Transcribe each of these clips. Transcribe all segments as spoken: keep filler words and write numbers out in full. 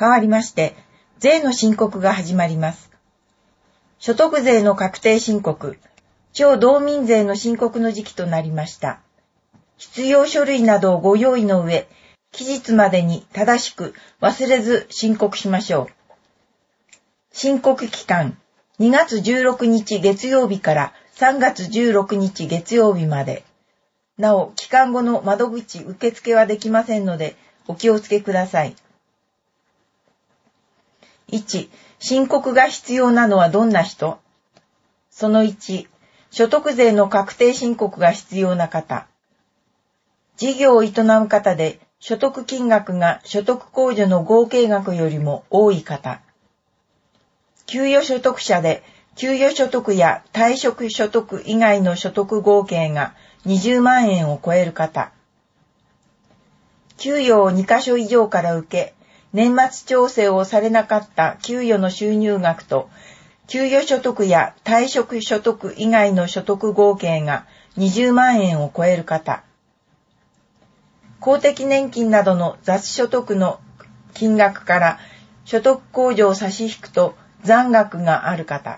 変わりまして、税の申告が始まります。所得税の確定申告、超道民税の申告の時期となりました。必要書類などをご用意の上、期日までに正しく忘れず申告しましょう。申告期間、にがつじゅうろくにち月曜日からさんがつじゅうろくにち月曜日まで。なお、期間後の窓口受付はできませんので、お気をつけください。いち、申告が必要なのはどんな人？そのいち、所得税の確定申告が必要な方。事業を営む方で、所得金額が所得控除の合計額よりも多い方。給与所得者で、給与所得や退職所得以外の所得合計がにじゅうまんえんを超える方。給与をにかしょ以上から受け、年末調整をされなかった給与の収入額と、給与所得や退職所得以外の所得合計がにじゅうまんえんを超える方。公的年金などの雑所得の金額から所得控除を差し引くと残額がある方。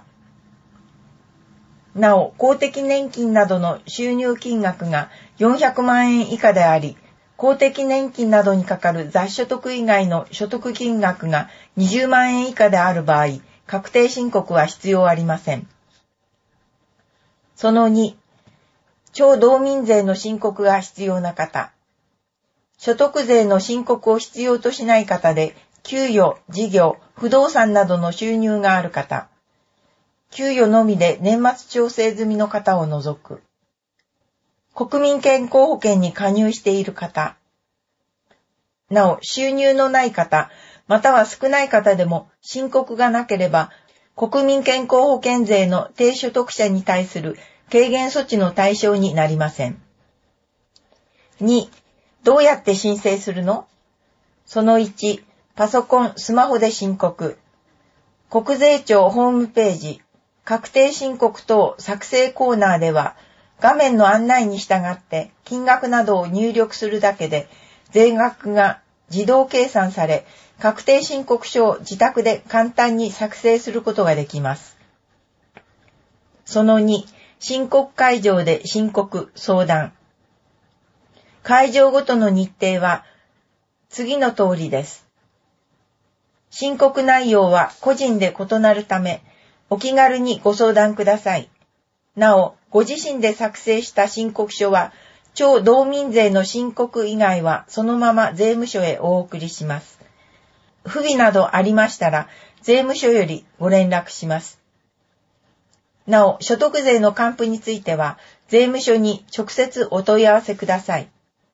なお、公的年金などの収入金額がよんひゃくまんえん以下であり、公的年金などにかかる雑所得以外の所得金額がにじゅうまんえん以下である場合、確定申告は必要ありません。そのに、超道民税の申告が必要な方。所得税の申告を必要としない方で、給与、事業、不動産などの収入がある方。給与のみで年末調整済みの方を除く。国民健康保険に加入している方。なお、収入のない方、または少ない方でも申告がなければ、国民健康保険税の低所得者に対する軽減措置の対象になりません。に、どうやって申請するの？そのいち、パソコン、スマホで申告。国税庁ホームページ、確定申告等作成コーナーでは、画面の案内に従って金額などを入力するだけで、税額が自動計算され、確定申告書を自宅で簡単に作成することができます。そのに、申告会場で申告、相談。会場ごとの日程は次の通りです。申告内容は個人で異なるため、お気軽にご相談ください。なお、ご自身で作成した申告書は、超道民税の申告以外はそのまま税務署へお送りします。不備などありましたら、税務署よりご連絡します。なお、所得税の還付については、税務署に直接お問い合わせください。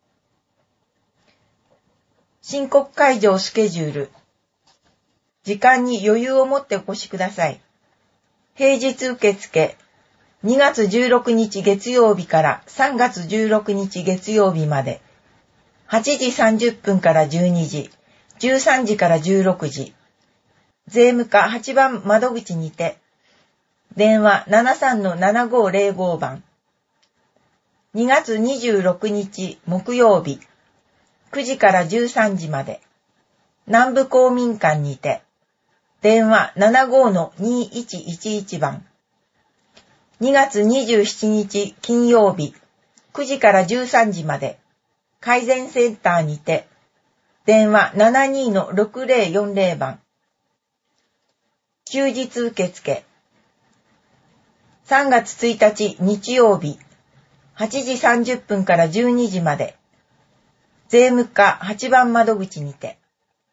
申告会場スケジュール。時間に余裕を持ってお越しください。平日受付、にがつじゅうろくにち月曜日からさんがつじゅうろくにち月曜日まで、はちじさんじゅっぷんからじゅうにじ、じゅうさんじからじゅうろくじ、税務課はちばん窓口にて、電話 ななさんのななごーぜろご 番、にがつにじゅうろくにち木曜日、くじからじゅうさんじまで、南部公民館にて、電話 ななごーのにいちいちいち 番、にがつにじゅうしちにち金曜日、くじからじゅうさんじまで、改善センターにて、電話 ななにーのろくぜろよんぜろ 番、休日受付、さんがつついたち日曜日、はちじさんじゅっぷんからじゅうにじまで、税務課はちばん窓口にて。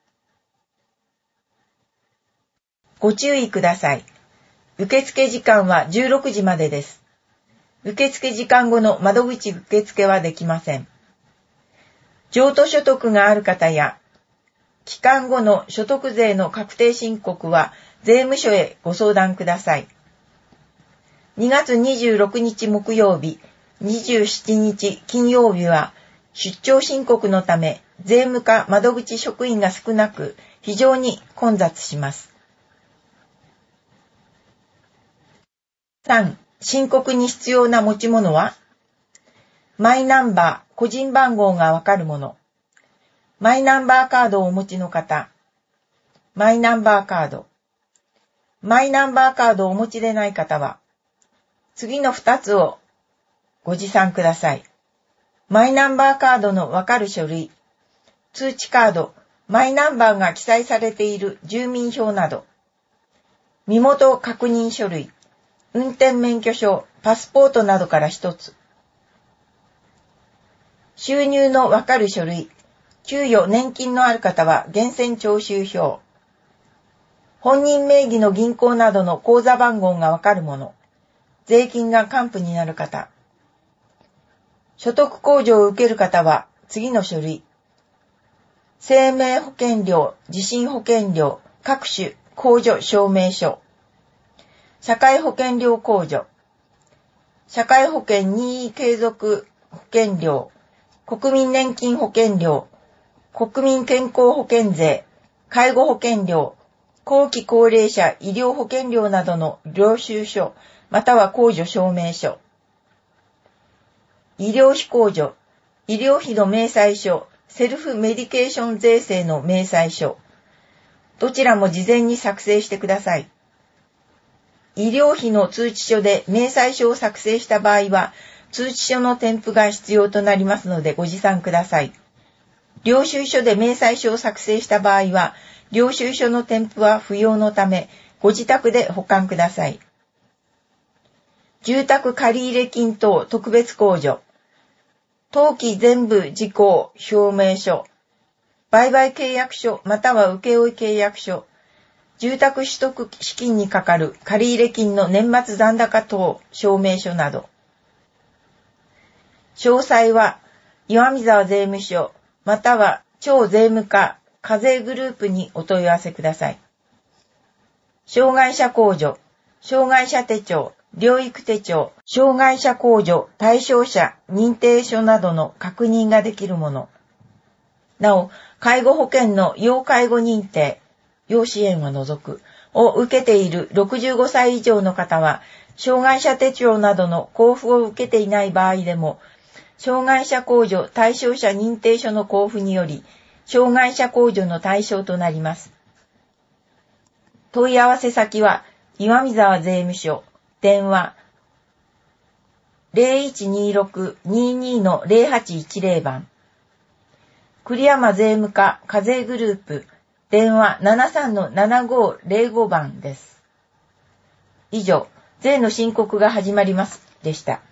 ご注意ください。受付時間はじゅうろくじまでです。受付時間後の窓口受付はできません。譲渡所得がある方や、期間後の所得税の確定申告は税務署へご相談ください。にがつにじゅうろくにち木曜日、にじゅうしちにち金曜日は出張申告のため税務課窓口職員が少なく非常に混雑します。さん. 申告に必要な持ち物はマイナンバー、個人番号がわかるもの。マイナンバーカードをお持ちの方。 マイナンバーカード。マイナンバーカードをお持ちでない方は、次のふたつをご持参ください。マイナンバーカードのわかる書類、通知カード、マイナンバーが記載されている住民票など、身元確認書類、運転免許証、パスポートなどからひとつ。収入のわかる書類、給与、年金のある方は源泉徴収票。本人名義の銀行などの口座番号がわかるもの。税金が還付になる方。所得控除を受ける方は次の書類。生命保険料、地震保険料、各種控除証明書。社会保険料控除。社会保険任意継続保険料。国民年金保険料。国民健康保険税。介護保険料。後期高齢者医療保険料などの領収書、または控除証明書。医療費控除。医療費の明細書。セルフメディケーション税制の明細書。どちらも事前に作成してください。医療費の通知書で明細書を作成した場合は、通知書の添付が必要となりますのでご持参ください。領収書で明細書を作成した場合は、領収書の添付は不要のため、ご自宅で保管ください。住宅借入金等特別控除。登記全部事項証明書。売買契約書または請負契約書。住宅取得資金にかかる借入金の年末残高等証明書など。詳細は岩見沢税務署または町税務課課税グループにお問い合わせください。障害者控除、障害者手帳、療育手帳、障害者控除、対象者認定書などの確認ができるもの。なお、介護保険の要介護認定、要支援は除く、を受けているろくじゅうごさい以上の方は、障害者手帳などの交付を受けていない場合でも、障害者控除対象者認定書の交付により、障害者控除の対象となります。問い合わせ先は、岩見沢税務署、電話 ゼロいちにろく にーにー のゼロはちいちゼロ 番。栗山税務課課税グループ、電話 ななさんのななごゼロご 番です。以上、税の申告が始まりますでした。